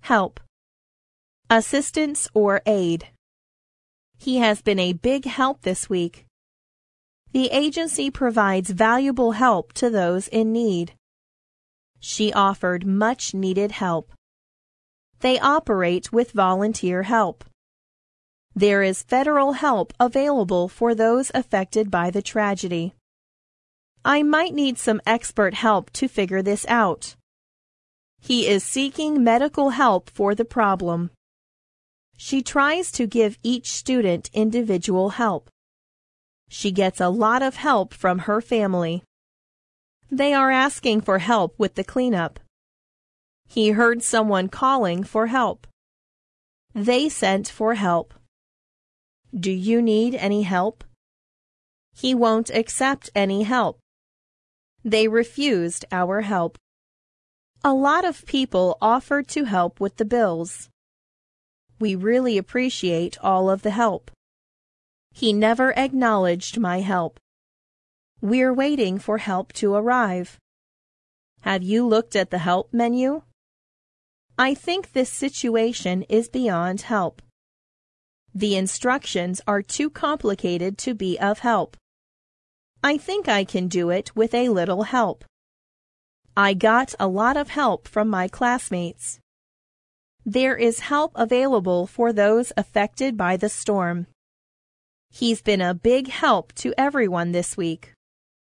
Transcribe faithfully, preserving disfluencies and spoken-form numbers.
help, assistance or aid. He has been a big help this week. The agency provides valuable help to those in need. She offered much needed help. They operate with volunteer help. There is federal help available for those affected by the tragedy. I might need some expert help to figure this out. He is seeking medical help for the problem. She tries to give each student individual help. She gets a lot of help from her family. They are asking for help with the cleanup. He heard someone calling for help. They sent for help. Do you need any help? He won't accept any help. They refused our help. A lot of people offered to help with the bills. We really appreciate all of the help. He never acknowledged my help. We're waiting for help to arrive. Have you looked at the help menu? I think this situation is beyond help. The instructions are too complicated to be of help. I think I can do it with a little help. I got a lot of help from my classmates. There is help available for those affected by the storm. He's been a big help to everyone this week.